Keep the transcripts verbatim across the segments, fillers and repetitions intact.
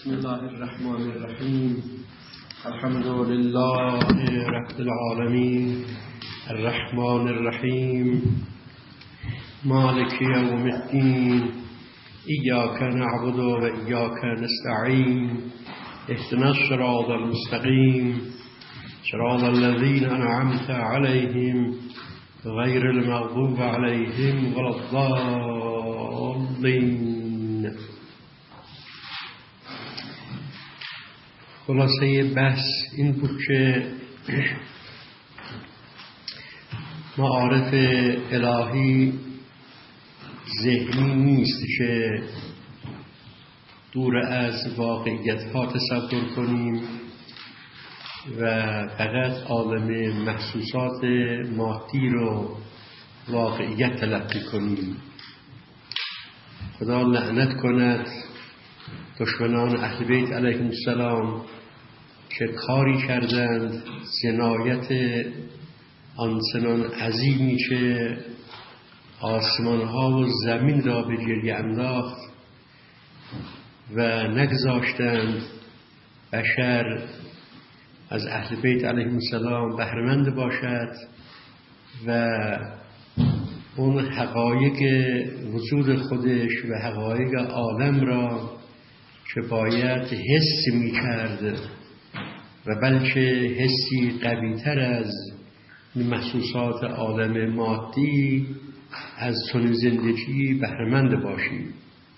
بسم الله الرحمن الرحیم. الحمد لله رب العالمین الرحمن الرحیم مالک یوم الدین ایاک نعبد و ایاک نستعین اهدنا الصراط المستقیم صراط الذین انعمت علیهم غیر المغضوب علیهم ولا الضالین. خلاصه بحث این بود که معارف الهی ذهنی نیست که دور از واقعیت ها تصور کنیم و فقط عالم محسوسات مادی رو واقعیت تلقی کنیم. خدا لعنت کند دشمنان اهل بیت علیهم السلام که کاری کردند جنایت آنچنان عظیمی که آسمان ها و زمین را به گریه انداخت و نگذاشتند بشر از اهل بیت علیهم السلام بهره‌مند باشد و اون حقایق وجود خودش و حقایق عالم را که باید حس می کرد و بلکه حسی قوی‌تر از محسوسات عالم مادی از چنین زندگی بهره‌مند باشیم،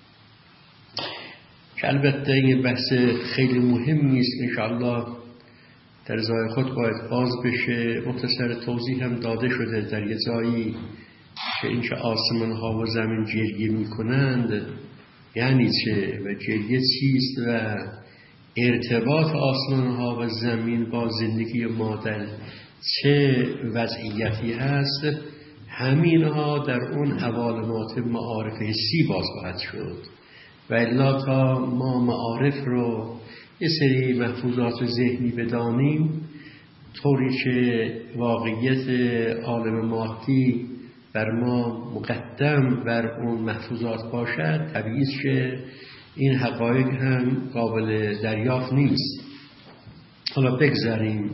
که البته این بحث خیلی مهمی است. انشاءالله در جای خود باید باز بشه. مختصر توضیح هم داده شده در یه جایی که این که آسمان ها و زمین گریه می کنند یعنی چه و گریه چیست و ارتباط آسمان ها و زمین با زندگی ما در چه وضعیتی هست. همین ها در اون عوالمات معارف حسی باز خواهد شد و الا تا ما معارف رو یه سری محفوظات ذهنی بدانیم طوری که واقعیت عالم مادی بر ما مقدم بر اون محفوظات باشد، طبیعی است که این حقایق هم قابل دریافت نیست. حالا بگذاریم.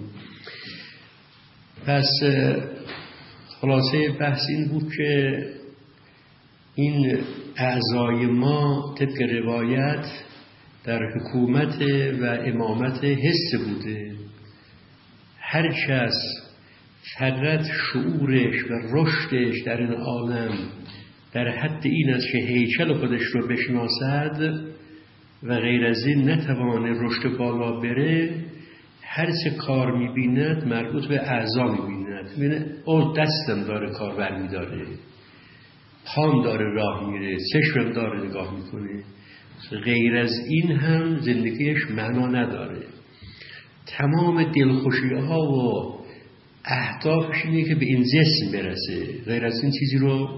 پس خلاصه بحث این بود که این اعضای ما طبق روایت در حکومت و امامت حس بوده. هر کس فقط شعورش و رشدش در این عالم در حد این است که هیکل خودش رو بشناسد و غیر از این نتوانه رشد بالا بره، هر چه کار میبیند مربوط به اعضا میبیند. میبینه او دستم داره کار برمیداره، پام داره راه میره، چشمم داره نگاه میکنه. غیر از این هم زندگیش معنا نداره. تمام دلخوشی ها و اهدافش اینه که به این جسم برسه، غیر از این چیزی رو.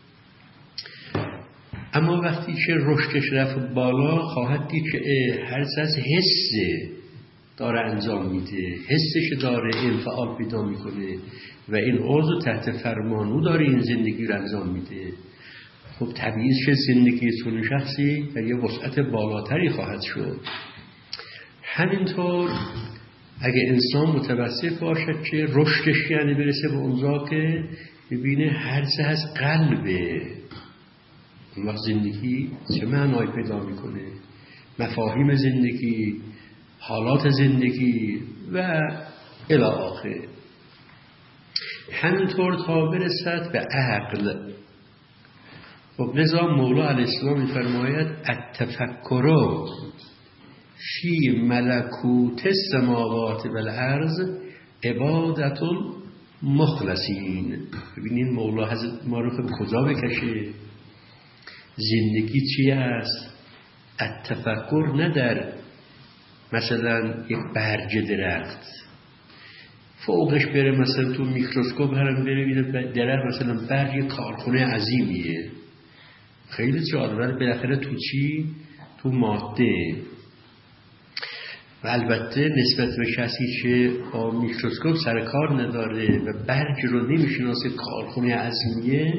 اما وقتی که رشدش رفت بالا خواهد دید که هر چیز از حس داره انجام میده، حسش داره انفعال پیدا میکنه و این عضو تحت فرمانو داره این زندگی رو انجام میده. خب طبیعیه که زندگی چون شخصی در یه وسعت بالاتری خواهد شد. همینطور اگه انسان متوسط باشد که رشدش یعنی برسه به اونجا که ببینه هر چه از قلبه، اون وقت زندگی چه معنایی پیدا میکنه، مفاهیم زندگی، حالات زندگی و الی آخر. همینطور تا برسد به عقل. خب لذا مولا علیه السلام می‌فرماید التفکر فی ملکوت السماوات و الارض عبادت المخلصین. ببینین مولا حضرت ما رو به کجا بکشه. زندگی چی است؟ التفکر نه در مثلا یک برگ درخت فوقش بره مثلا تو میکروسکوپ هرم بره ببینه درخت مثلا برگ کارخونه عظیمیه، خیلی جالبه. بالاخره تو چی؟ تو ماده. و البته نسبت به کسی که با میکروسکوپ سر کار نداره و برگ رو نمیشناسه کارخونه عظیمیه،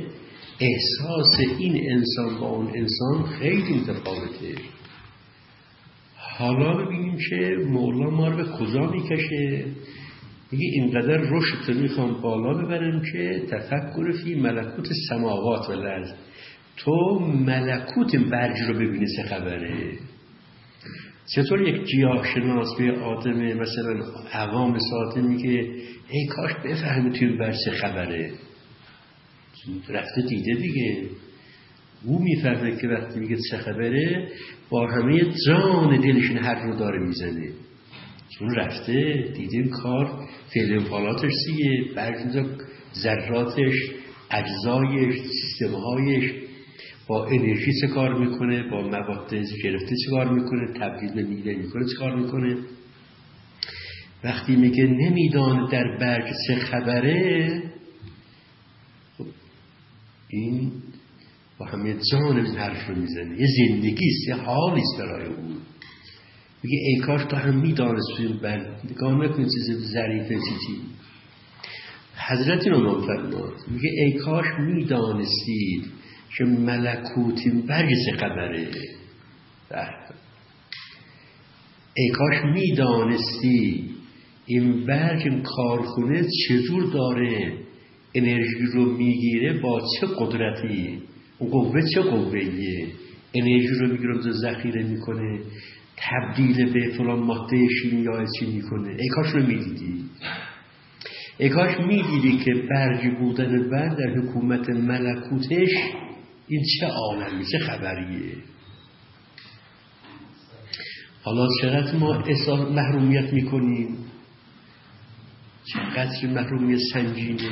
احساس این انسان با اون انسان خیلی متفاوته. حالا ببینیم که مولا ما رو به کجا میکشه. میگه اینقدر رشد تو میخوام بالا ببرم که تفکر فی ملکوت سماوات و الارض، تو ملکوت برج رو ببینی چه خبره. چطور یک گیاهشناس به آدم مثلا عوام ساده میگه ای کاش بفهمی توی برج چه خبره، رفته دیده دیگه. او میفهمه که وقتی میگه چه خبره با همه جان دلش این حرف رو داره میزنه، چون رفته دیده این کار فعل انفعالاتش چیه، برج ذراتش، اجزایش، سیستمهایش با انرژی چه کار میکنه، با مواد گرفته چه کار میکنه، تبدیل به میوه میکنه چه کار میکنه. وقتی میگه نمیدانه در برج چه خبره، این با همه جان این حرف رو میزنه، یه زندگیست، یه حالیست برای اون. میگه ای کاش تو هم میدانستیم، بر نگاه نکنید چیز ظریفه چیزی. حضرت رو فرمود میگه ای کاش میدانستید که ملکوتی برج چه خبره. ای کاش میدانستی این برج، این کارخونه چجور داره انرژی رو میگیره، با چه قدرتی، اون قوه چه قوهیه، انرژی رو میگیره و ذخیره میکنه، تبدیل به فلان ماده شیمیایی چی میکنه. ای کاش رو میدیدی، ای کاش میدیدی که برجی بودن برج در حکومت ملکوتش این چه عالمی، چه خبریه. حالا چقدر ما احساس محرومیت میکنیم، چقدر محرومیت سنگینه.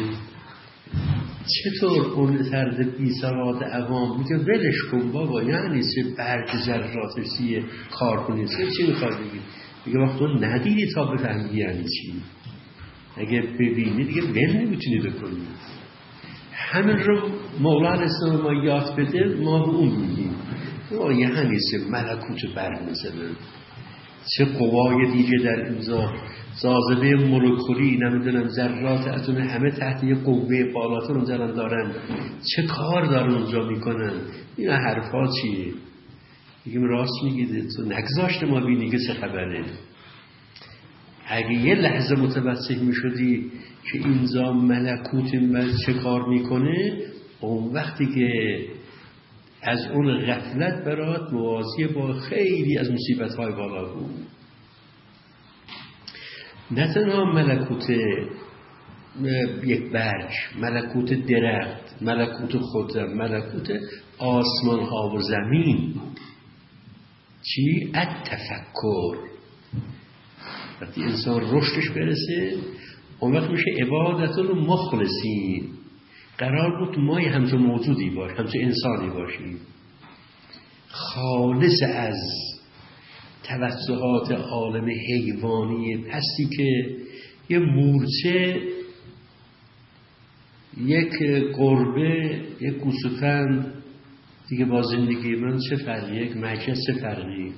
چطور اون طرز بی سواد عوام میگه ولش کن بابا، یعنی چه برج ذراتش چیه، کارخونه چی میخواد بگی؟ میگه وقت تو ندیدی تا بفهمی یعنی چی. اگه ببینی دیگه ول نمیتونی بکنی. همین رو مولا اسلام ما یاد بده، ما به اون میگیم یعنی چه ملکوت برج مثلا، چه قوای دیگه در امضا، جاذبه مولکولی، نمیدونم ذرات اتم همه تحت یه قوه بالاتر اونجا دارن، چه کار دارن اونجا میکنن. این حرفا چیه؟ میگیم راست میگیده، تو نگذاشته ما بینی که چه خبره. اگه یه لحظه متوسط میشدی که اینجا ملکوت من چه کار میکنه، اون وقتی که از اون غفلت برات موازی با خیلی از مصیبت‌های بالا بود. نه تنها ملکوت یک برج، ملکوت درخت، ملکوت خودم، ملکوت آسمان ها و زمین. چی؟ التفکر. وقتی انسان رشدش برسه اون وقت میشه عبادت المخلصین. قرار بود ما همچون موجودی باشیم، همچون انسانی باشیم، خالص از توسعات عالم حیوانی پستی که یه مورچه، یک گربه، یک گوسفند دیگه با زندگی من چه فرقی، یک مجلس چه فرقی.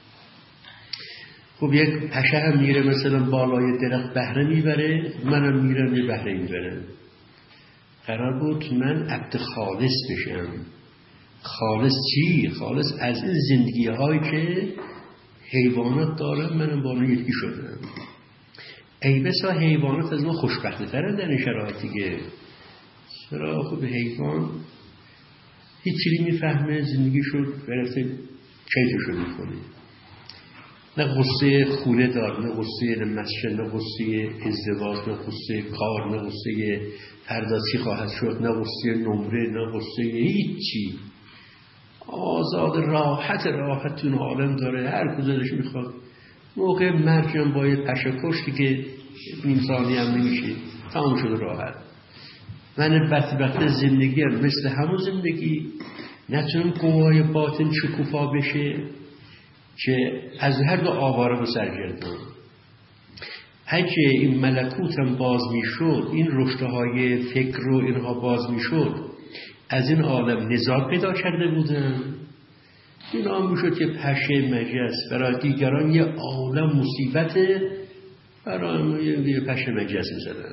خب یک پشه هم میره مثلا بالای درخت بهره میبره، منم میرم یه بهره میبرم. قرار بود من عبد خالص بشم. خالص چی؟ خالص از این زندگی هایی که حیوانات دارن، منم با اون یکی شدم. ای بسا حیوانات از ما خوشبخته ترن در این شرایط دیگه. چرا؟ خب حیوان هیچی میفهمه، زندگی شد برفته کیفشو میکنه، نه قصه خونه دار، نه قصه مسجد، نه قصه ازدواج، نه قصه کار، نه قصه فردا چی خواهد شد، نه قصه نمره، نه قصه هیچی. آزاد راحت راحت تو عالم داره، هر کجاش میخواد. موقع مرجم با یه پشه کشتی که نیم ثانیه هم نمیشه، تمام شده راحت. من بدبخت زندگی هم مثل همون زندگی نتونم قوای باطن شکوفا بشه که از هر دو آواره و سرگردان. اگه این ملکوت هم باز میشد، این رشدهای فکر رو اینها باز میشد، از این عالم نزاع پیدا کرده بودن. این هم میشد که پشه مجلس برای دیگران یه عالم مصیبته، برای ما یه پشه مجلس میزدن.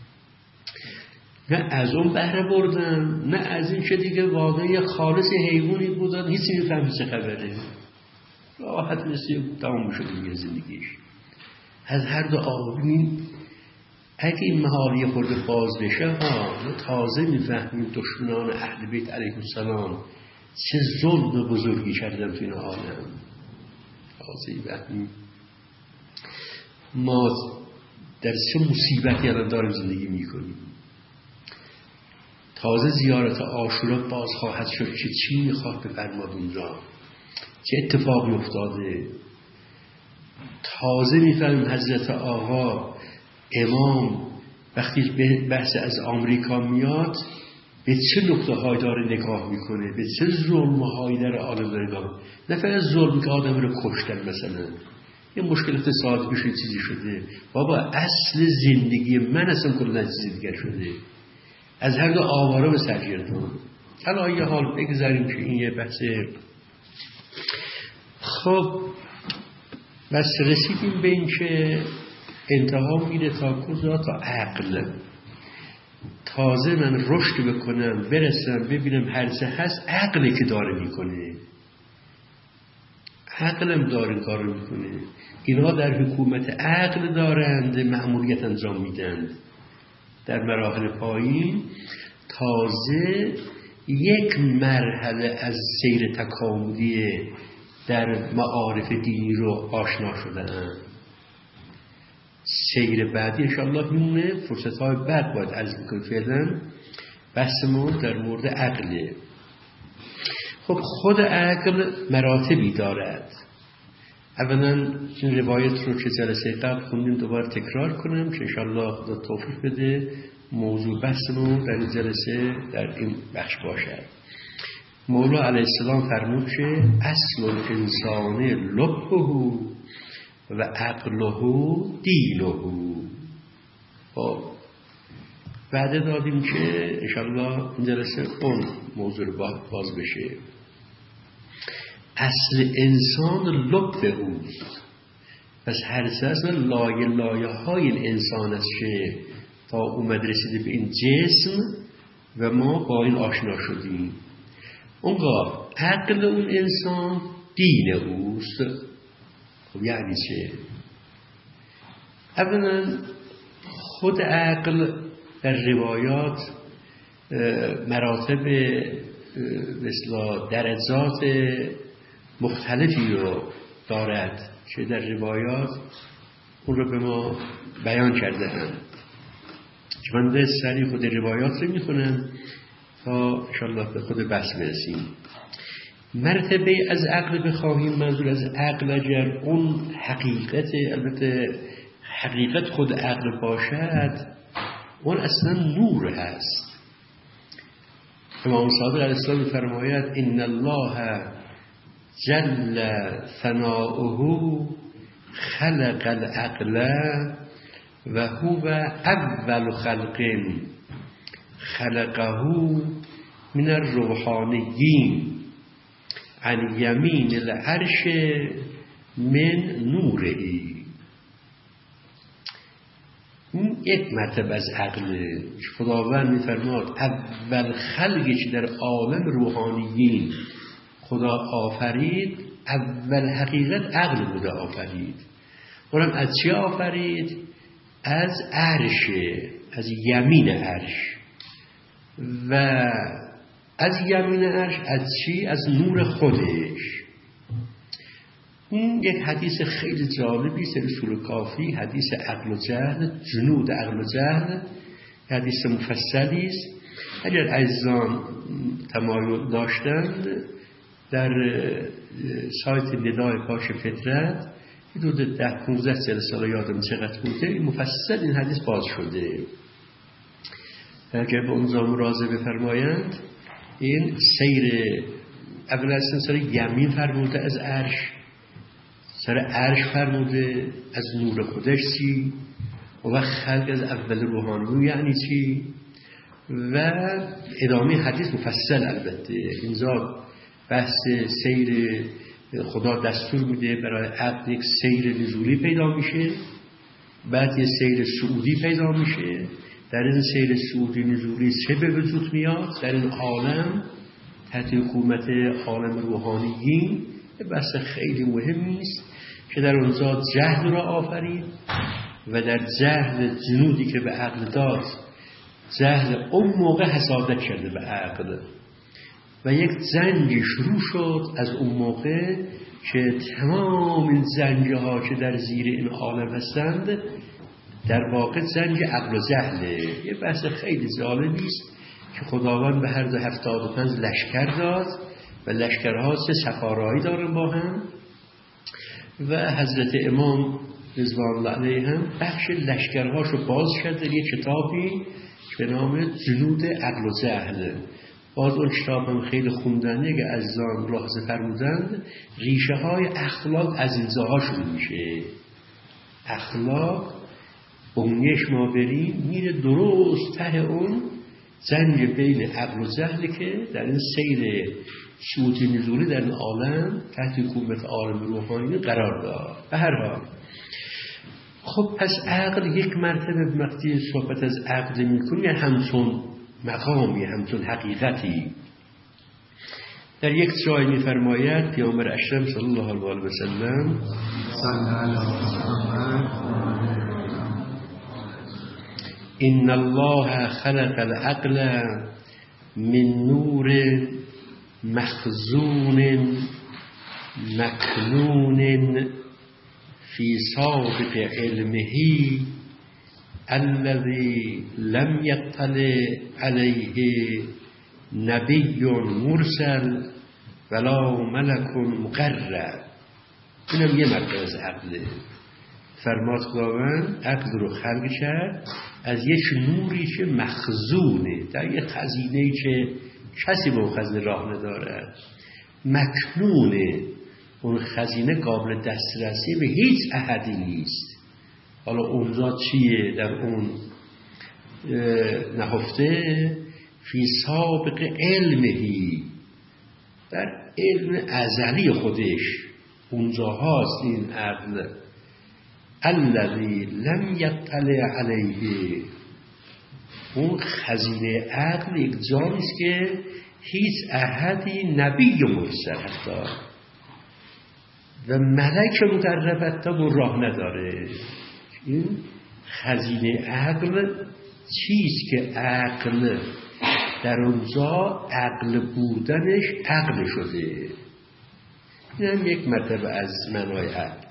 نه از اون بهره بردن، نه از این که دیگه واقعی خالص حیوانی بودن، هیچی میفهمی چه خبره. راحت مثل تمام شده دیگه زندگیش. از هر دو آقابین اگه این محالی خورده باز بشه ها تازه میفهمیم دشمنان اهل بیت علیهم السلام چه ظلم بزرگی کردن تو این عالم. تازه میفهمیم ما در چه مصیبتی الان داریم زندگی میکنیم. تازه زیارت عاشورا باز خواهد شد که چی میخواد بفرماد اونجا، چه اتفاقی افتاده. تازه میفهمیم حضرت آقا امام وقتی بحث از آمریکا میاد به چه نقطه های داره نگاه میکنه، به چه ظلم هایی در عالم داره نگاه. نه فقط ظلمی که آدم رو کشتن، مثلا یه مشکل اقتصادی بشه چیزی شده، بابا اصل زندگی من اصلا کلا چیزی دیگر شده. از هر دو آوارا به سرگردون. حالا یه حال بگذاریم که این یه بحث. خب بس رسیدیم به این که انتها میره تا کجا؟ تا عقل. تازه من رشد بکنم برسم ببینم هرچه هست عقلی که داره میکنه، عقلم داره کار میکنه. اینا در حکومت عقل دارند مأموریت انجام میدن در مراحل پایین. تازه یک مرحله از سیر تکاملی در معارف دینی رو آشنا شدن. سیر بعدی انشاءالله میمونه، فرصت های بعد باید عرض میکنم. فعلا بحثمون در مورد عقله. خب خود عقل مراتبی دارد. اولا این روایت رو که جلسه قبل خوندیم دوباره تکرار کنم که انشاءالله خدا توفیق بده موضوع بحثمون در این جلسه در این بخش باشد. مولا علیه السلام فرمود که اصل الانسان لبه و عقله دینه. خب وعده دادیم که انشاءالله این جلسه اون موضوع رو باز بشه. اصل انسان لبه اوست. پس هر سه لایه لایه های این انسان است که تا اومد رسیده به این جسم و ما با این آشنا شدیم. اونگاه عقل اون انسان دین اوست. خب یعنی چه؟ اولا خود عقل در روایات مراتب مثلا درجات مختلفی رو دارد که در روایات اون رو به ما بیان کرده هم. که من ده سری خود روایات رو میخونم تا انشاءالله به خود بحث برسیم. مرتبه از عقل بخواهیم، منظور از عقل اگر اون حقیقت، البته حقیقت خود عقل باشد، اون اصلا نور هست. امام صادق علیه السلام فرماید ان الله جل ثناؤه خلق العقل و هو اول خلق خلقه من الروحانیین عن یمین العرش من نوره. این یک مرتبه از عقل. خداوند می‌فرماد اول خلقی که در عالم روحانیین خدا آفرید، اول حقیقت عقل بوده آفرید. اونم از چی آفرید؟ از عرش، از یمین عرش. و از یمین عرش از چی؟ از نور خودش. این یک حدیث خیلی جالبی سر سوره کافی، حدیث عقل و جهل، جنود عقل و جهل، حدیث مفصلی است. اگر عزیزان تمایل داشتند در سایت ندای پاش فطرت حدود ده پونزده جلسه یادم چقدر بوده این مفصل این حدیث باز شده. اگر به اونجا مراجعه بفرمایند این سیر اول از سر یمین فرموده از عرش، سر عرش فرموده از نور خودش چی و وقت خلق از اول روحانی یعنی چی و ادامه حدیث مفصل. البته اینجا بحث سیر خدا دستور میده برای عقل یک سیر نزولی پیدا میشه، بعد یک سیر صعودی پیدا میشه. در این سیر صعودی نزولی چه به وجود میاد؟ در این عالم تحت حکومت عالم روحانیین یه بحث خیلی مهمی است که در اون ذات جهل را آفرید و در جهل جنودی که به عقل داد، جهل اون موقع حسادت کرده به عقل و یک زنجی شروع شد از اون موقع که تمام این زنجه ها که در زیر این عالم هستند در واقع زنج عقل و جهله. یه بحث خیلی جالبی است که خداوند به هر دو هفتاد و پنج لشکر داد و لشکرها سه سفارایی دارن با هم و حضرت امام رضوان الله علیه هم بخش لشکرهاشو باز کرد در یک کتابی به نام جنود عقل و جهل. باز اون کتاب هم خیلی خوندنی که عزیزان ملاحظه فرمودند ریشه های اخلاق از این جاها شروع میشه. اخلاق بنیش ما بریم میره درست ته اون زنج بین عقل و جهل که در این سیر صعود نزولی در این عالم تحت حکومت عالم روحانی قرار داد. به هر حال خب پس عقل یک مرتبه وقتی صحبت از عقل میکنی همچون مقامی، همچون حقیقتی. در یک جای میفرماید پیامبر اکرم صلی الله علیه و سلم ان الله خلق العقل من نور مخزون مکنون فی سابق علمه الذي لم يطلع عليه نبی مرسل ولا ملک مقرب. اینم یه مرتبه از عقله. فرماد خداوند عقل رو خلق کرد از یک نوری که مخزونه در یک خزینه‌ای که کسی به اون خزینه راه نداره، مکنونه، اون خزینه قابل دسترسی به هیچ احدی نیست. حالا اونجا چیه در اون نهفته؟ فی سابق علمهی، در علم ازلی خودش اونجا هاست این عقل. الذی لم یطلع علیه، اون خزینه عقل یک جانیست که هیچ احدی نبی مرسل حتی و ملک مقرب حتی اون راه نداره. این خزینه عقل چیست که عقل در اونجا عقل بودنش عقل شده. این هم یک مرتبه از معنای عقل.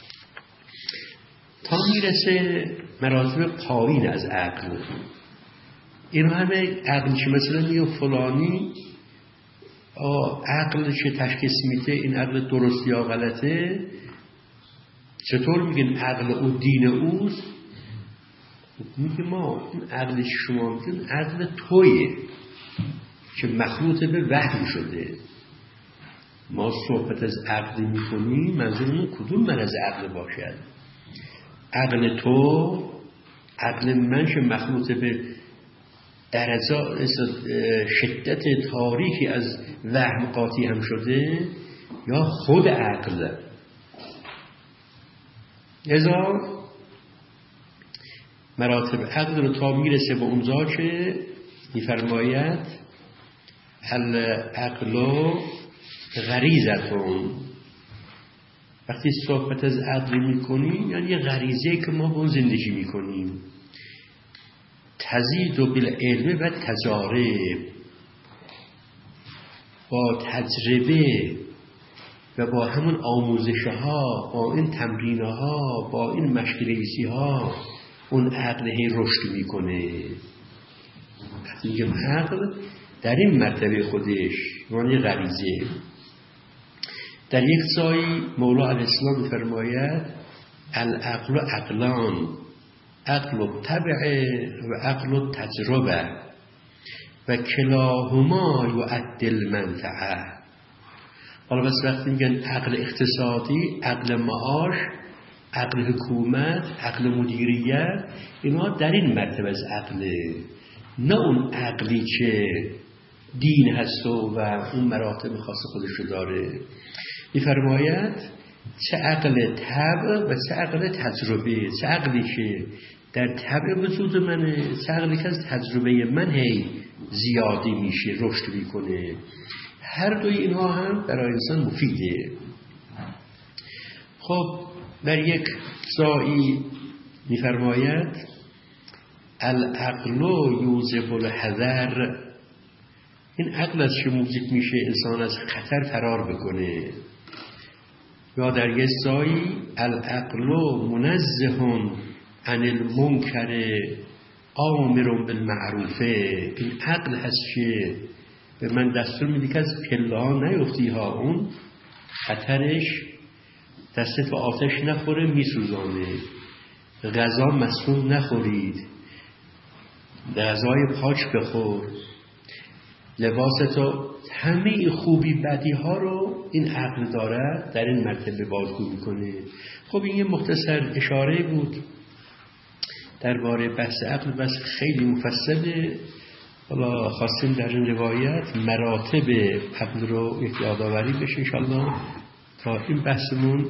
تا میرسه مراتب پایین از عقل. این همه عقل که مثلا میگه فلانی عقل که تشخیص میده این عقل درست یا غلطه، چطور میگن عقل او دین اوست؟ میگه ما این عقل شما میگن عقل تویه که مخلوط به وهم شده. ما صحبت از عقل میکنیم منظورمون کدوم مرز عقل باشد؟ عقل تو، عقل من که مخلوط به درجات شدت تاریکی از وهم قاطی هم شده، یا خود عقل؟ ازا مراتب عقل رو تا میرسه به اونجا که میفرماید العقل غریزتون. وقتی صحبت از عقل میکنیم یعنی یه غریزه که ما با اون زندگی میکنیم. تزید و بالعلم و تجارب، با تجربه و با همون آموزش ها، با این تمرین ها، با این مشکلیسی ها اون عقل هی رشد میکنه. وقتی میگم عقل در این مرتبه خودش یعنی غریزه. در یک جایی مولا علیه السلام فرماید العقل عقلان، عقل الطبع و عقل التجربه و کلاهما یؤدی المنفعه. حالا بس وقتی میگن عقل اقتصادی، عقل معاش، عقل حکومت، عقل مدیریت، اینا در این مرتبه از عقله، نه اون عقلی که دین هست و اون مراتب خاص خودش داره. میفرماید چه عقل طبع و چه عقل تجربه، چه عقلی که در طبع وجود منه، چه عقلی که از تجربه من هی زیادی میشه، رشد میکنه. هر دوی اینها هم برای انسان مفیده. خب در یک جایی می‌فرماید العقل یوجب الحذر. این عقل از چه موجب میشه انسان از خطر فرار بکنه. یا در یک جایی العقل منزه عن المنکر آمر بالمعروف. این عقل هست که به من دستور میده که از پله ها نیفتی ها، اون خطرش دستت به آتش نخوره میسوزانه. غذا مسموم نخورید، غذای پاک بخور، لباستو، همه خوبی بدی ها رو این عقل داره در این مرتبه بازگو میکنه. خب این یه مختصر اشاره بود درباره بحث عقل، بس خیلی مفصله. حالا خواستیم در این روایت مراتب عقل رو یک یادآوری بشه انشاءالله تا این بحثمون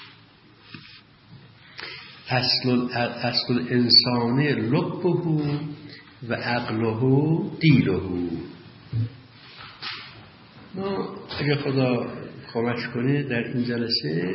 اصل اصل انسان لبه و عقله دیله. ما اگه خدا کمک کنه در این جلسه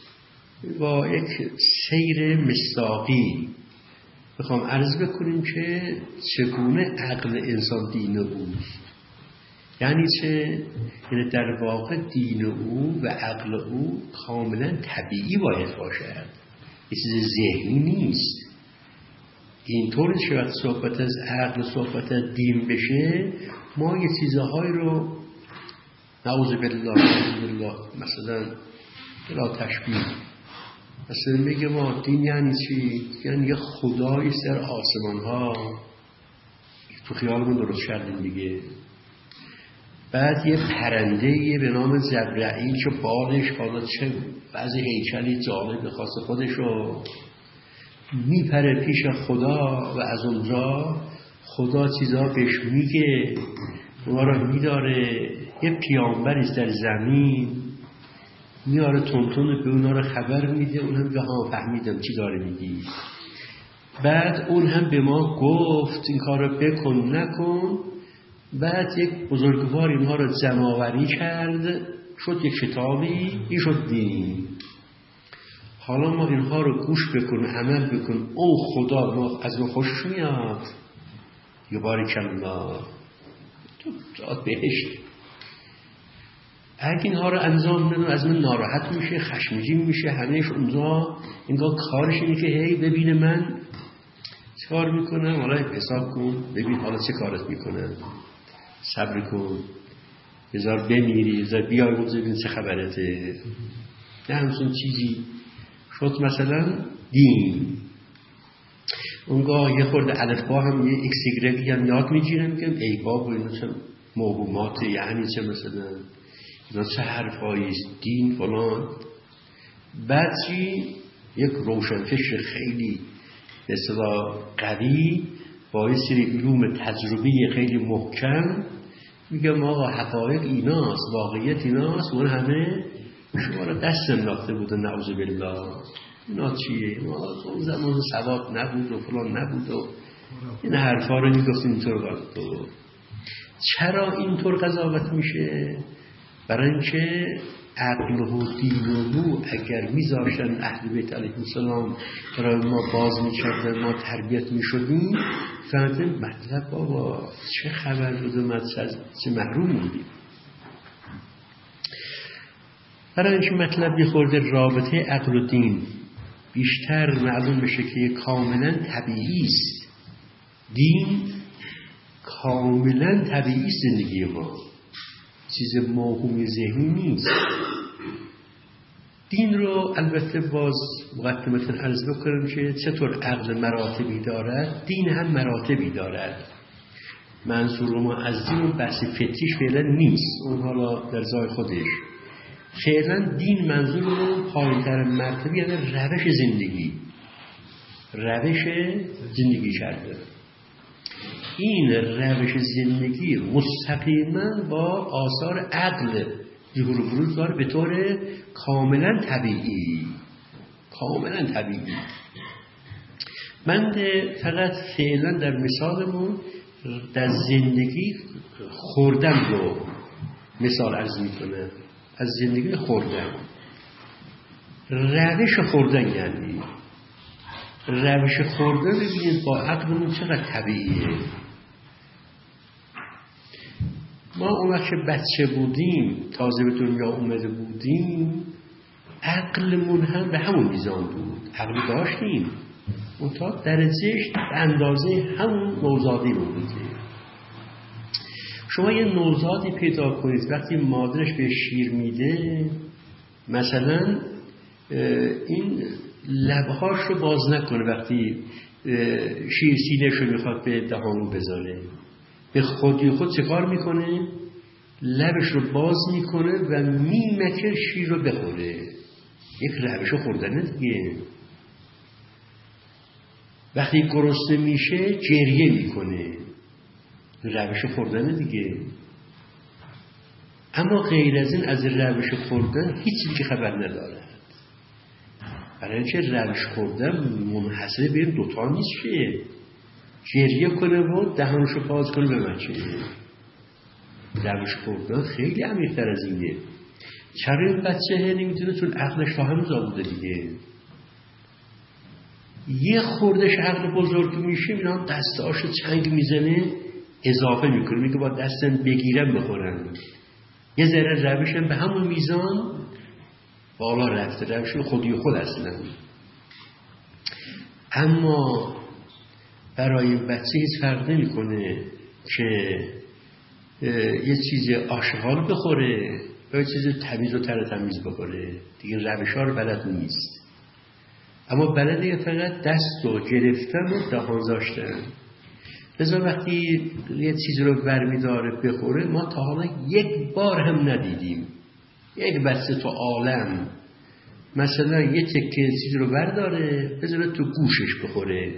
با یک سیر مصداقی بخوام عرض بکنیم که چگونه عقل انسان دین او، یعنی چه؟ یعنی در واقع دین او و عقل او کاملا طبیعی باید باشد، یه چیز ذهنی نیست. اینطور که وقت صحبت از عقل صحبت از دین بشه ما یه چیزهایی رو نعوذ بالله نعوذ بالله مثلا بلا تشبیه مثلا میگه ما دین یعنی چی؟ یعنی یه خدایی سر آسمان ها تو خیالمون درست کردیم دیگه. بعد یه پرنده به نام جبرائیل که بالش حالا چه بعضی هیکلی جالب خاص خودش رو میپره پیش خدا و از اونجا خدا چیزها بهش میگه، اونا رو میداره. یه پیامبریست در زمین میاره تونتون به اونا رو خبر میده، اون هم به ها فهمیدم چی داره میگی. بعد اون هم به ما گفت این کار رو بکن نکن. بعد یک بزرگوار اینها رو جمع‌آوری کرد، شد یک کتابی، این شد دین. حالا ما اینها رو گوش بکن عمل بکن، او خدا ما از ما خوشش میاد یا بارک الله تو داد بهشت. اگه اینها رو انجام ندن از من ناراحت میشه، خشمگین میشه، همهش اونجا اینگاه کارش اینه که هی ببینه من چه کار میکنم، حالا حساب کن ببین حالا چه کارت میکنم، صبر کن بذار بمیری، بذار بیای اونجا ببین چه خبرته. نه همچون چیزی شد. مثلا دین اونگاه یه خورده الفبا هم یه ایکس ایگرگی هم یاد میگیرم میگم ای بابا اینا چه موهوماته، یعنی چه مثلا اینا چه حرفاییست دین فلان. بعد چی؟ یک روشنفکر خیلی به اصطلاح قوی با یه سری علوم تجربی خیلی محکم میگم آقا حقایق ایناست، واقعیت ایناست، اون همه شما رو دست انداخته بود. نعوذ بالله اینا چیه؟ ما اون زمان سواد نبود و فلان نبود و این حرفا رو میگفتیم اینطور قضاوت. چرا اینطور قضاوت میشه؟ برای اینکه عقل و دین و اگر میذاشتن اهل بیت علیهم السلام برای ما باز میکردن ما تربیت میشدیم فهمتیم مطلب بابا چه خبر بود و مطلب چه محروم بودیم. برای اینکه مطلب بخورده رابطه عقل و دین بیشتر معلوم بشه که کاملا طبیعی است. دین کاملا طبیعی است، زندگی ما چیز موهومی ذهنی نیست. دین رو البته باز مقدمتاً عرض بکنم که چطور عقل مراتبی دارد دین هم مراتبی دارد. منظور ما از دین اون بحث فتیش فعلا نیست، اون حالا در جای خودش. فعلا دین منظور اون پایین‌تر مرتبه یعنی روش زندگی، روش زندگی کرده. این روش زندگی مستقیما با آثار عقل ظهور و بروز داره به طور کاملا طبیعی، کاملا طبیعی. من فقط فعلا در مثالمون در زندگی خوردن رو مثال عرض میکنه، از زندگی خوردن. روش خوردن یعنی روش خوردن ببینید با عقلمون چقدر طبیعیه. ما اون وقت که بچه بودیم، تازه به دنیا اومده بودیم، عقلمون هم به همون میزان بود. عقل داشتیم منتها درجهش به اندازه همون نوزادی رو بوده. شما یه نوزادی پیدا کنید وقتی مادرش به شیر میده، مثلا این لبهاش رو باز نکنه وقتی شیر سینه‌ش رو میخواد به دهانو بذاره، به خودی خود چه کار میکنه؟ لبش رو باز میکنه و میمکه شیر رو بخوره. یک روش خوردنه دیگه. وقتی گرسنه میشه گریه میکنه، روش خوردنه دیگه. اما غیر از این از روش خوردن هیچی که خبر ندارد. برای اینکه روش خوردن منحصر به این دوتا نیست که گریه کنه و دهانشو باز کنه به بچه. روش خوردن خیلی عمیق‌تر از اینه. چرا این بچه نمیتونه؟ چون عقلش تا هنوز آبوده دیگه. یه خوردش عقل بزرگ میشه اینا دستاشو چنگ میزنه، اضافه میکنه، میگه با دستن بگیرم بخورن. یه ذره روشم به همون میزان بالا رفته، روش خودی خود اصلا. اما برای بچه هیچ فرق نمیکنه که یه چیز آشغال بخوره یا یه چیز تمیز و تر تمیز بخوره دیگه. روش ها رو بلد نیست، اما بلده فقط دست رو گرفتن و دهان زاشتن. لذا وقتی یه چیز رو برمیداره بخوره، ما تا حالا یک بار هم ندیدیم یک بچه تو عالم مثلا یه تکه چیز رو برداره بذاره تو گوشش بخوره.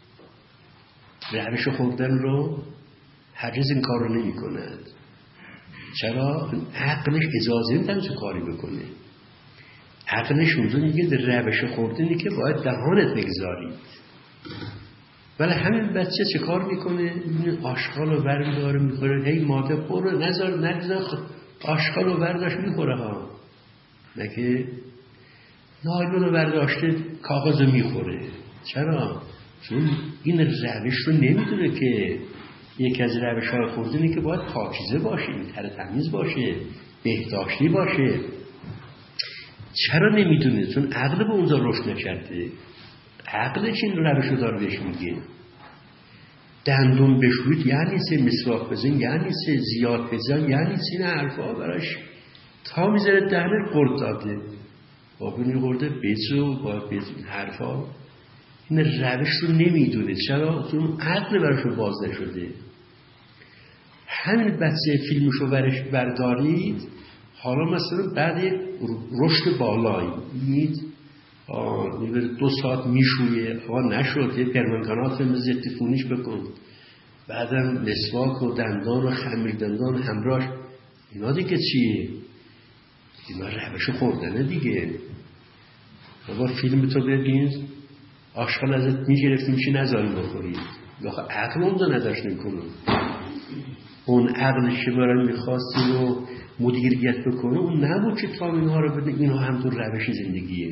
روش خوردن رو هرگز این کار رو نمی کند. چرا؟ عقلش اجازه نمیدن چه کاری بکنه. عقلش اونجا میگه روش خوردنی که باید دهانت بگذارید. ولی همین بچه چه کار میکنه؟ آشغال رو برمیداره میخوره. هی ماده برو نذار نگذار آشغال رو برداشت میخوره ها. نکه نایلون رو برداشته کاغذ رو میخوره. چرا؟ چون این روش رو نمیدونه که یکی از روش های خوردنی که باید پاکیزه باشه، تر تمیز باشه، بهداشتی باشه. چرا نمیدونه؟ چون عقل به اونجا رشد نکرده. عقلش این روش رو داره بهش میگه. دندون بشوید یعنی سه، مسواک بزن یعنی سه، زیاد بزن یعنی سه. این حرفا براش تا میذاره دهنش قرد داده. با بینی قرده بجو با بجو این حرفا. این روش رو نمیدونه. چرا؟ چون عقل براش رو باز نشده. همین بچه فیلمشو برش بردارید، حالا مثلا بعد رشد بالایی میید میبره دو ساعت میشویه، آقا نشد یه پرمنگانات ضد عفونیش بکن، بعدم مسواک و دندان و خمیر دندان همراهش. اینا دیگه چیه؟ اینا روش خوردنه دیگه. بابا فیلم تو ببین، آشغال ازت میگرفت میشی نذاری بخوری. آخه عقل اونجا نداشت میکنه. اون عقلش که برای میخواستی رو مدیریت بکنه اون نبود که تا اینها رو بده. اینها هم تو روش زندگیه.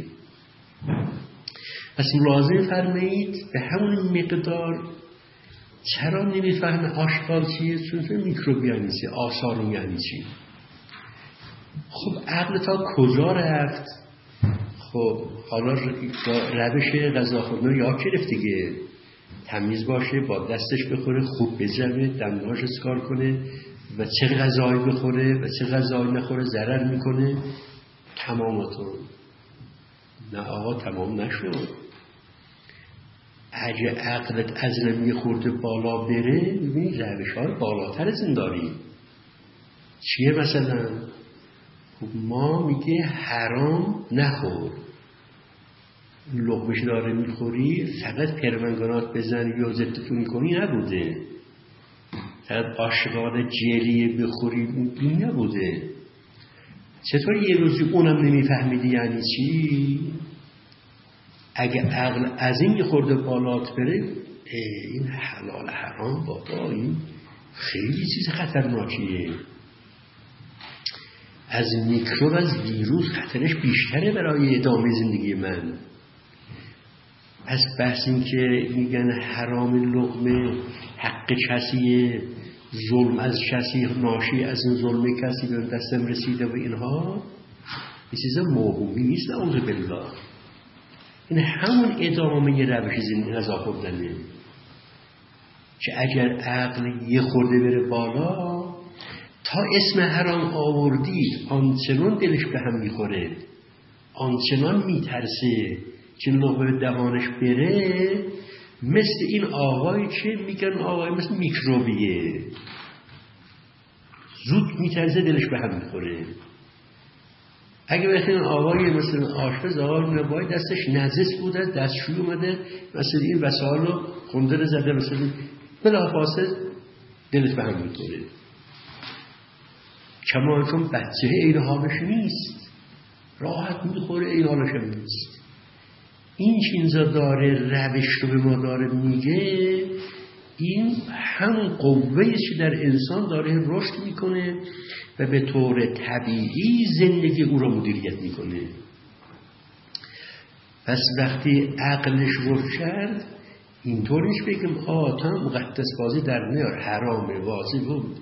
پس لازم فرمایید به همون مقدار. چرا نمیفهمه آشغال چیه؟ چون میکروبیان نیست، آثار یعنی چی. خب عقل تا کجا رفت؟ خب حالا روش غذا خوردن یاد گرفت دیگه. تمیز باشه، با دستش بخوره، خوب بجمه، دندانش اسکار کنه و چه غذایی بخوره و چه غذایی نخوره ضرر میکنه. تمامتون. نه آقا تمام نشد. اگه عقلت از نمی خورده بالا بره، ببینید روش ها بالاتر از این داری. چیه مثلا؟ خب ما میگه حرام نخور. لقمش داره میخوری فقط پرمنگانات بزنی یا ضدتون کنی نبوده. فقط آشغال جلیه بخوری این نبوده. چطور یه روزی اونم نمیفهمیدی یعنی چی؟ اگه عقل از این خورده بالات بره، این حلال حرام بابا این خیلی چیز خطرناکیه. از میکروب، از ویروس خطرش بیشتره برای ادامه زندگی من. پس بحث این که میگن حرام لقمه حق کسیه، ظلم از کسی ناشی از این ظلم کسی به دستم رسیده و اینها این چیزا موهومی نیست. نعوذ بالله. این همون ادامه روش زندگی غذا خوردنه که اگر عقل یه خورده بره بالا تا اسم حرام آوردید آنچنان دلش به هم میخوره، آنچنان میترسه که لقمه دهانش بره، مثل این آقایی که میگن آقای مثل میکروبیه، زود میترسه دلش به هم میخوره. اگه بخیر آقای مثل آشپز آقای نبایی دستش نجس بوده، دستشوی اومده مثل این وسایل رو خونده زده مثل بلافاصله دلش به هم میخوره. کما چون بچه این حالش نیست، راحت میخوره، این حالش هم نیست. این چیزا داره روش رو به ما داره میگه، این همون قوه‌ای که در انسان داره رشد میکنه و به طور طبیعی زندگی او رو مدیریت میکنه. پس وقتی عقلش رشد کرد اینطور نیست بگم آه تا مقدس بازی در میار، حرامه واضح بود،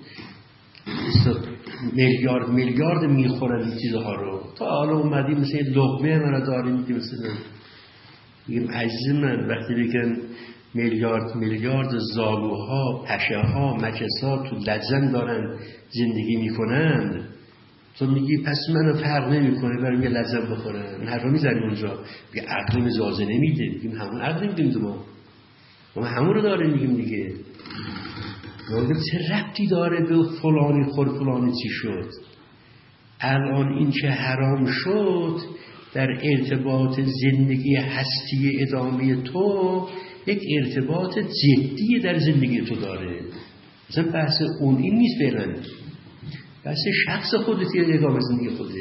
میلیارد میلیارد میخورن این چیزها رو، تا حالا اومدی مثل لقمه من داری میگی مثلا میگم عزیز من، وقتی بگن میلیارد میلیارد زالوها پشه ها مکس ها تو لجن دارن زندگی میکنن، تو میگی پس منو فرق نمیکنه برام یه لجن بخورن. حرفا میزنی اونجا بگه عقلم اجازه نمیده، میگیم همون عقل میدیم ما ما همون رو داره میگیم دیگه. میگم چه ربطی داره به فلانی خور فلانی چی شد؟ الان این که حرام شد در ارتباط زندگی هستی ادامه تو یک ارتباط جدی در زندگی تو داره. مثلا بحث اون این نیست فعلا، بحث شخص خودتی ادامه زندگی خوده.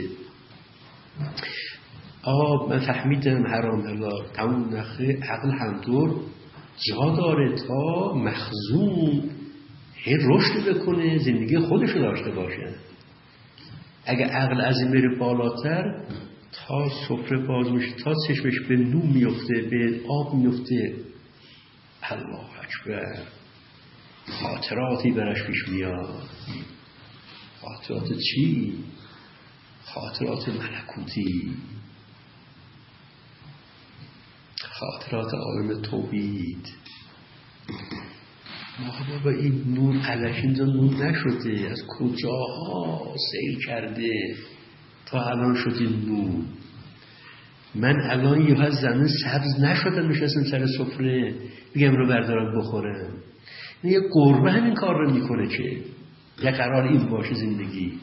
آقا من فهمیدم حرام الله، تمام نخه عقل همطور جا داره تا مخزون هی رشد بکنه، زندگی خودشو داشته باشه. اگه عقل از این بره بالاتر تا سفره باز میشه، تا چشمش به نون میفته، به آب میفته، الله اکبر، خاطراتی برش پیش میاد. خاطرات چی؟ خاطرات ملکوتی، خاطرات عالم توحید. ما بابا این نور علش اینجا نور نشده، از کجاها سیل کرده تا الان شد این نور. من الان یه وقت زمین سبز نشدم نشستم سر سفره بگم رو بردارم بخورم. یه گربه همین کار رو میکنه که یه قرار این باشه زندگی،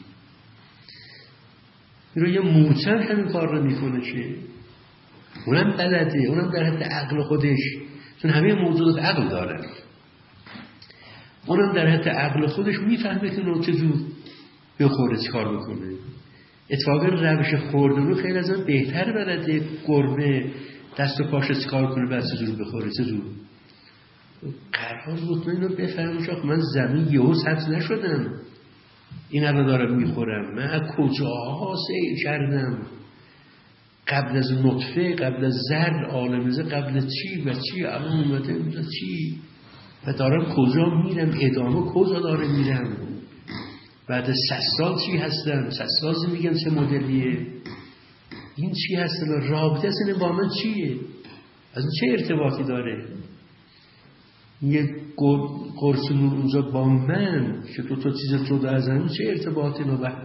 رو یه موچن همین کار رو میکنه که اونم بلده، اونم در حد عقل خودش، چون همه موجودات عقل دارن، اونم در حد عقل خودش میفهمه که اون چجور بخوره چی کار بکنه. اتفاقا روش خوردن رو خیلی از اون بهتر بلده. گربه دست و پاش چی کار کنه بعد چجور بخوره چجور قرار مطمئن رو بفهمم شاید من زمین یهو سبز نشدم این الان دارم میخورم، من از کجاها سیر کردم، قبل از نطفه، قبل از زر عالمزه، قبل چی و چی الان اومده و چی و دارم کجا میرم، ادامه کجا داره میرم، بعد از ست سال چی هستم، ست سال میگم چه مدلیه، این چی هستم، رابطه اصلا با من چیه، از چه ارتباطی داره. یه قرص نور اونجا با من که تو تا چیز تو در زمین چه ارتباطی نو با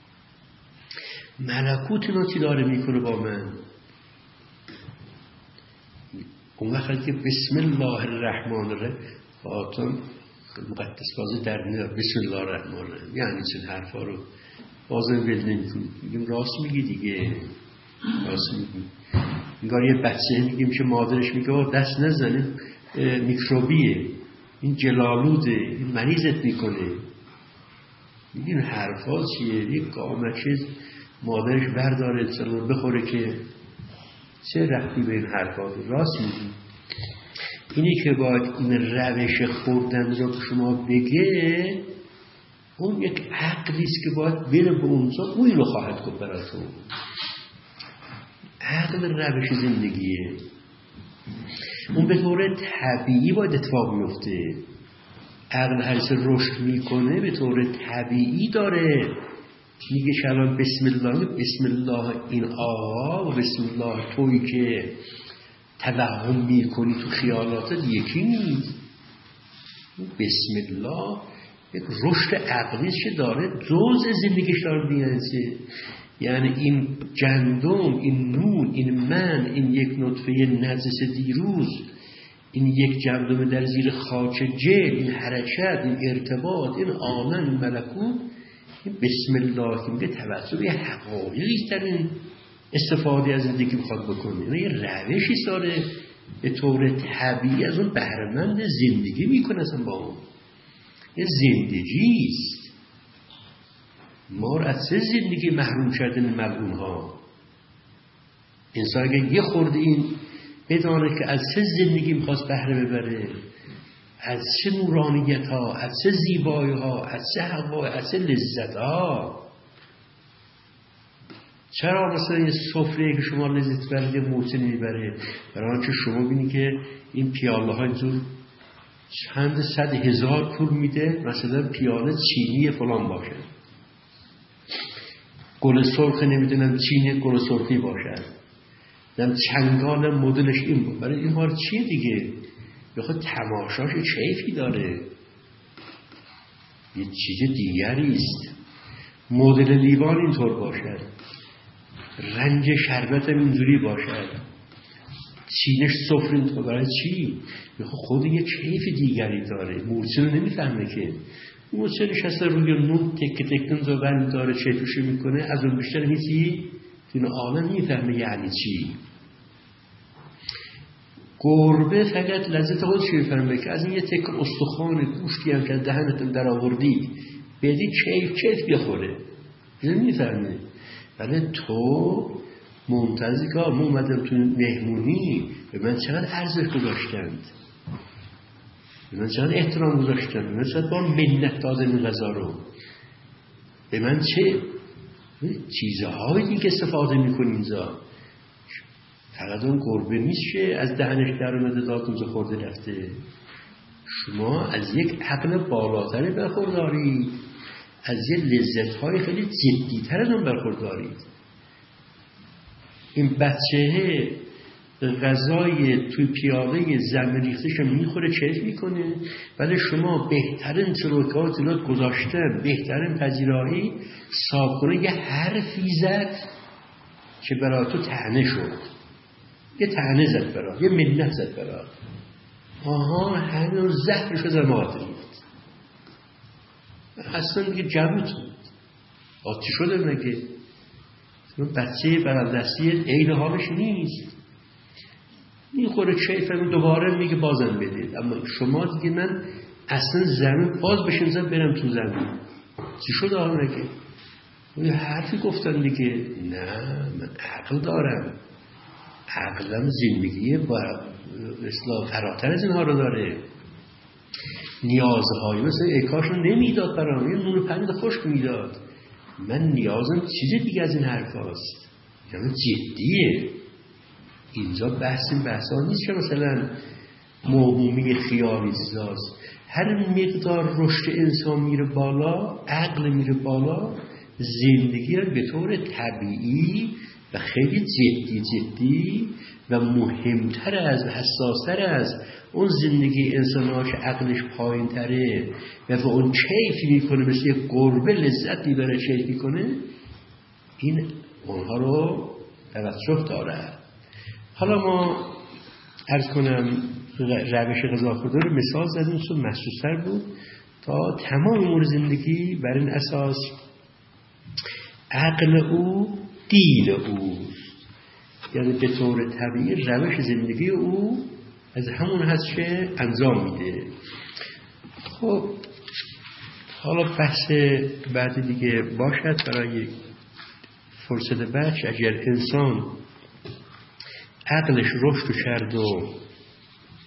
ملکوت نو چی داره میکنه با من. اون وقت که بسم الله الرحمن الرحیم آتون مقدس بازی در میاد بسم الله الرحمن الرحیم یعنی چه حرفا رو بازم ول نمیکنی، میگیم راست میگی دیگه، راست میگی. انگار یه بچه میگیم که مادرش میگه دست نزنه میکروبیه، این جلالوده، این مریضت میکنه. این حرفا چیه؟ یک قامچه مادرش برداره چلو بخوره که چه ربطی به این حرفا؟ راست میگی. اینی که باید این روش خوردن رو شما بگه اون یک عقلی است که باید بره به اونجا، اون رو خواهد گفت براتون. عقل روش زندگیه، اون به طور طبیعی باید اتفاق میفته. عقل هرچه رشد میکنه به طور طبیعی داره میگه الان بسم الله، بسم الله این آقا و بسم الله تویی که توهم میکنی تو خیالاتت یکی نیست. بسم الله یک رشد عقلیش که داره جزء زندگیش داره میانسه. یعنی این گندم، این نون، این من، این یک نطفه نجس دیروز، این یک گندم در زیر خاک جل، این حرکت، این ارتباط، این آمن، این ملکوت، این بسم الله که میگه توسط یه حقایقی در این استفاده از زندگی میخواد بکنه. یعنی یه روشی داره به طور طبیعی از اون بهره‌مند زندگی میکنه. اصلا با اون یه زندگیست. ما را از سه زندگی محروم کردن ملعون ها. انسان اگه یه خورده این بدانه که از سه زندگی میخواست بهره ببره، از چه نورانیت ها، از چه زیبایی ها، از چه هوای، از چه لذت ها. چرا مثلا یه سفره که شما لذت برید یه موچه نمیبره؟ برای آنچه شما بینی که این پیاله ها اینجور چند صد هزار پول میده، مثلا پیاله چینی فلان باشه، گل سرخ نمیدونم چینی گل سرخی باشد، نم چنگال مدلش این بود. برای این بار چیه دیگه؟ بخواد تماشاش کیفی داره، یه چیز دیگری است. مدل لیوان اینطور باشد، رنج شربت هم اینجوری باشد، چینش سفره اینطور. برای چی؟ بخواد خود یه کیف دیگری داره. مورچه رو نمیفهمه که مورچه نشسته روی نون تک تک نون زبن داره چیفشو میکنه، از اون بیشتر هیچی این عالم میفهمه یعنی چی. گربه فقط لذت خودش میفهمه که از این یه تک استخوان گوشتی هم که دهنتون در آوردی بدی کیف کیف بخوره، نمیفهمه. ولی تو منتظر که ما اومدم تو مهمونی به من چقدر ارزش گذاشتند، به من چقدر احترام گذاشتند، به من چقدر با منت دادن این غذا رو، به من چه چیزهایی دیگه استفاده میکنی اینجا. فقط اون گربه میشه از دهنش در اومده داد اونجا خورده رفته. شما از یک عقل بالاتر برخوردارید، از یه لذت‌های خیلی جدی‌تر از اون برخوردارید. این بچه غذای توی پیاله زمین ریختش میخوره کیف میکنه، ولی شما بهترین سلوکات زیاد گذاشتن، بهترین پذیرایی صاحب کنه یه حرفی زد که برای تو طعنه شد، یه طعنه زد برای، یه منت زد برای، آها همین زهرش رو زماد ریخت، اصلا دیگه جمعت بود آتی شده مگه. بچه برالدستی عین حالش نیست، میخوره کیف هم دوباره میگه بازم بدید. اما شما دیگه من اصلا زمین باز بشیم زن برم تو زمین چی شد آقا نگه؟ یه حرفی گفتن دیگه. نه من عقل دارم، عقلم زندگی با اصلاح فراتر از اینها رو داره. نیازهای مثلا اکاشو نمیداد برام، یه نون پنید خشک میداد، من نیازم چیز دیگه از این حرف هاست. یعنی جدیه اینجا بحث این بحث ها نیست که مثلا موهومی خیالی چیزاست. هر مقدار رشد انسان میره بالا، عقل میره بالا، زندگی رو به طور طبیعی و خیلی جدی جدی و مهمتر از و حساستر از اون زندگی انسان ها که عقلش پایین تره و به اون کیفی میکنه، مثل یک گربه لذت میبره کیف میکنه، این اونها رو توجه داره. حالا ما عرض کنم روش غذاخوری رو مثال زدیم چون محسوستر بود تا تمام امور زندگی بر این اساس عقل او دین او، یعنی به طور طبیعی روش زندگی او از همون هست که انجام میده. خب حالا بحث بعد دیگه باشد برای فرصت بعد. اگر انسان عقلش رشد کرد و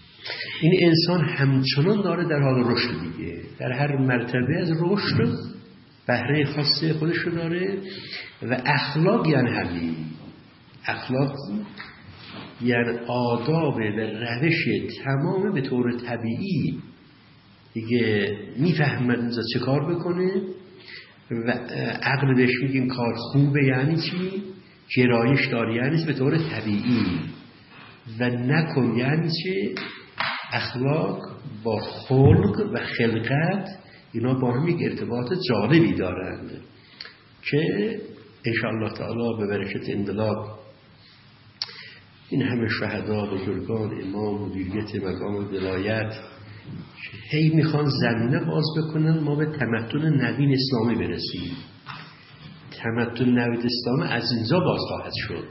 این انسان همچنان داره در حال رشد دیگه، در هر مرتبه از رشد بهره خاص خودش رو داره و اخلاق یعنی همین. اخلاق یعنی آداب و روش تمام به طور طبیعی دیگه میفهمد اینجا چه کار بکنه و عقل بهش میگه این کار خوبه یعنی چی، گرایش داری یعنی به طور طبیعی، و نکن یعنی چی. اخلاق با خلق و خلقت اینا با هم یک ارتباط جالبی دارند که انشاءالله تعالی به برکت انقلاب این همه شهدا، بزرگان، امام، مدیریت مقام ولایت هی میخوان زمینه باز بکنن ما به تمدن نوین اسلامی برسیم. تمدن نوین اسلامی از اینجا باز خواهد شد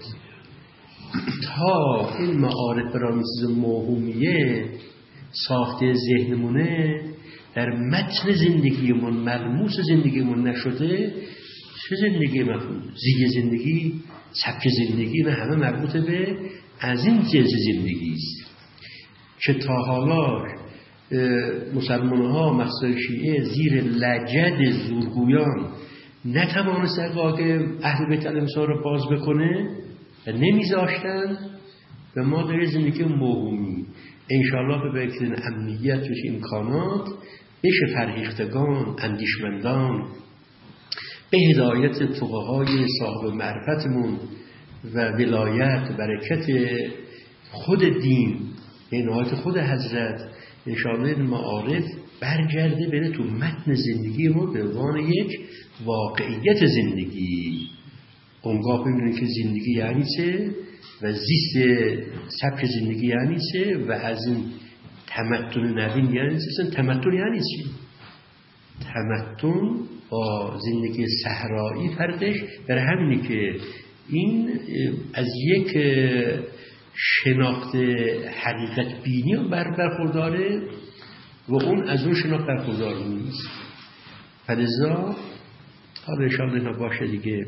تا این معارف براموز موهومیه ساخته ذهنمونه در متن زندگیمون ملموس زندگیمون نشده. چه زندگی مفهوم؟ زیگ زندگی، سبک زندگی و همه مربوط به از این جنس زندگی است که تا حالا مسلمان ها مخصوصا شیعه زیر لجد زورگویان نتوانست راه اهل بیت علیهم السلام رو باز بکنه و نمیذاشتن و ما در زندگی موهومی انشاءالله به برکت امنیت و امکانات بشه فرهیختگان، اندیشمندان به هدایت فقهای صاحب معرفتمون و ولایت و برکت خود دین به نهایت خود حضرت انشاءالله این معارف برگرده بره تو متن زندگی ما به عنوان یک واقعیت زندگی. اونگاه ببینید که زندگی یعنی چه و زیست سبک زندگی یعنی چه و از این تمدن نوین یعنی چه. تمدن یعنی چی؟ تمدن با زندگی صحرایی فرقش برای همینی که این از یک شناخت حقیقت بینی بر برخورداره و اون از اون شناخت برخوردار نیست. فلذا حالا انشاءالله اینا باشه دیگه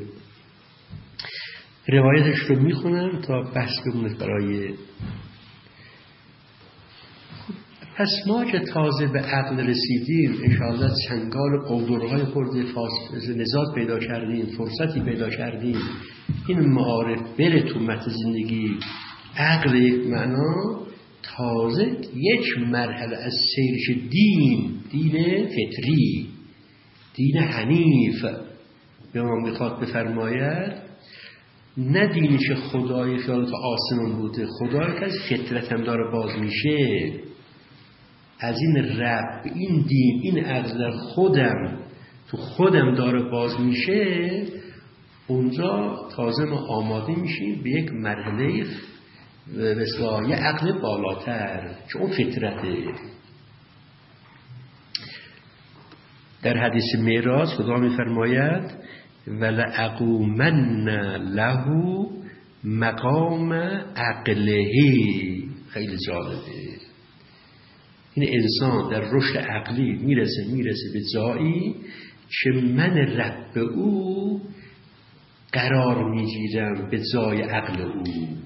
روایتش رو میخونم تا بحث بمونه برای. پس ما که تازه به عقل رسیدیم انشاءالله چنگال قودرهای خورده نزاد پیدا کردیم، فرصتی پیدا کردیم این معارف بره تو متن زندگی عقل یک معنا تازه یک مرحله از سیرش دین دین فطری دین حنیف به ما میخواد بفرماید. نه دینی که خدای خیال تا آسمان بوده، خدایی که از فطرت هم داره باز میشه. از این رب این دین این عقل در خودم تو خودم داره باز میشه. اونجا تازه ما آماده میشیم به یک مرحله مثلا یه عقل بالاتر که اون فطرته. در حدیث معراج خدا میفرماید ولأقومن له مقام عقله. خیلی جالبه. این انسان در رشد عقلی میرسه میرسه به جایی که من رب او قرار میگیرم به جای عقل او.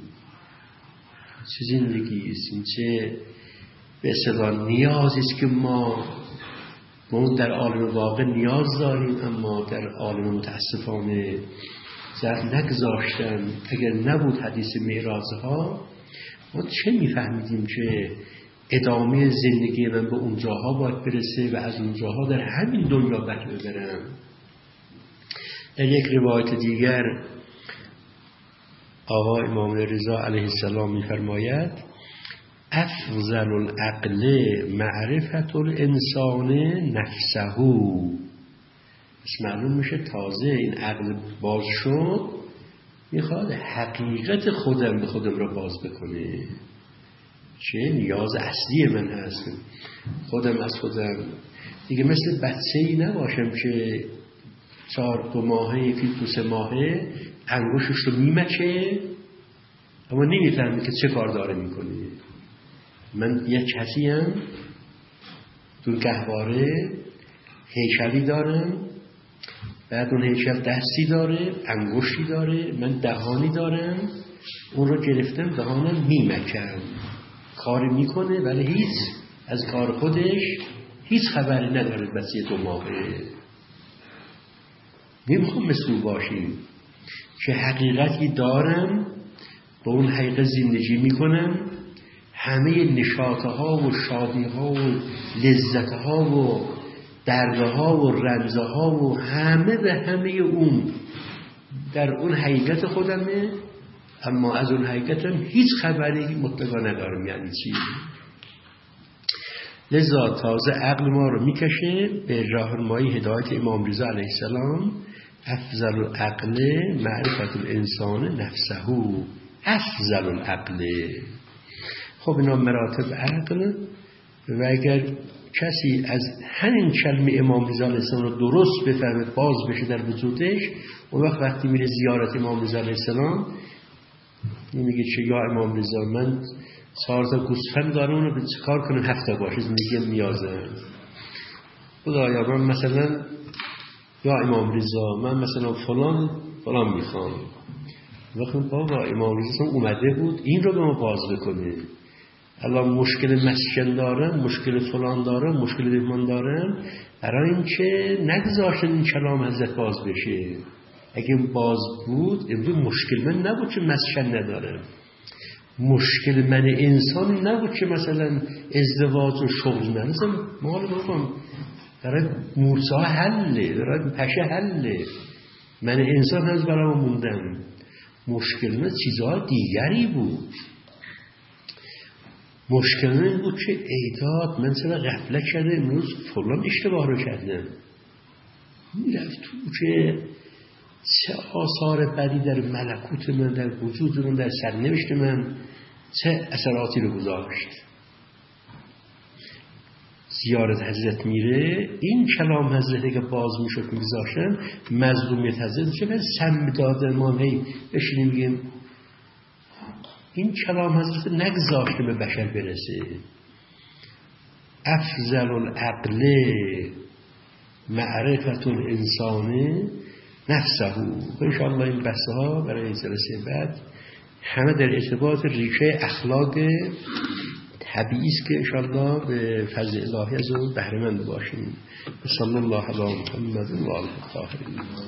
چه زندگی است این، چه به اصطلاح نیازی است که ما ما در عالم واقع نیاز داریم اما در عالم متاسفانه زر نگذاشتن. اگر نبود حدیث معراج‌ها ما چه میفهمیدیم که ادامه زندگی من به اونجاها باید برسه و از اونجاها در همین دنیا بهره ببرم. در یک روایت دیگر آقا امام رضا علیه السلام میفرماید افضل العقل معرفت الانسان نفسه. پس معلوم میشه تازه این عقل باز شد میخواد حقیقت خودم به خودم را باز بکنه. چه نیاز اصلی من هست خودم از خودم دیگه مثل بچه‌ای نباشم که چهار دو ماهه یکی دو سه ماهه انگوشش رو میمچه اما نمیفهمی که چه کار داره میکنه. من یک کسی هم تو گهواره هیکلی دارم، بعد اون هیکل دستی داره، انگشتی داره، من دهانی دارم، اون رو گرفتم دهانم میمکم، کاری میکنه ولی هیچ از کار خودش هیچ خبری نداره. بچه دو ماهه نمیخوام مثل او باشیم که حقیقتی دارم، با اون حقیقت زندگی میکنم، همه نشاطها و شادیها و لذتها و دردها و رنجها و همه به همه اون در اون حقیقت خودمه، اما از اون حقیقتم هیچ خبری مطلقا ندارم. یعنی چی؟ لذا تازه عقل ما رو میکشه به راهنمایی هدایت امام رضا علیه السلام. افضل العقل معرفت الانسان نفسه، افضل العقل. خب اینا مراتب عقل. و اگر کسی از همین کلمه امام رضا علیه السلام رو درست بفهمه، باز بشه در وجودش، اون وقت وقتی میره زیارت امام رضا علیه السلام میگه چه یا امام رضا، من چهار تا گوسفند دارم، اونو به چه کار کنم هفته باشه میگه نیازم. خدایا من مثلا، یا امام رضا من مثلا فلان فلان میخوام. وقتی بابا امام رضا اومده بود این رو به ما باز بکنه. الان مشکل مسکن دارم، مشکل فلان دارم، مشکل مهمان دارم، برای این که نگذاشتن این کلام حضرت باز بشه. اگه باز بود امروز مشکل من نبود که مسکن ندارم، مشکل من انسان نبود که مثلا ازدواج و شغل ندارم. مثلا مال بابام برای موسا حله، برای پشه حله، من انسان هست برای موندم. مشکل من چیزها دیگری بود. مشکل من بود که ایداد من چرا غفلت کرده، امروز فلان اشتباه رو کردم. میرفت تو که چه آثار بدی در ملکوت من، در وجود من، در سرنوشت من چه اثراتی رو گذاشت. زیارت حضرت میره، این کلام حضرت که باز میشد میذاشتن، مظلومیت حضرت چه به سم دادن ما هی بشینیم میگیم این کلام حضرت نگذاشته به بشر برسه. افضل العقل معرفت الانسان نفسه. انشاءالله این بحثها برای جلسه بعد همه در ارتباط ریشه اخلاق طبیعی است که انشاءالله به فضل الهی از اون بهره مند باشیم. صلی الله علی محمد و آله الطاهرین.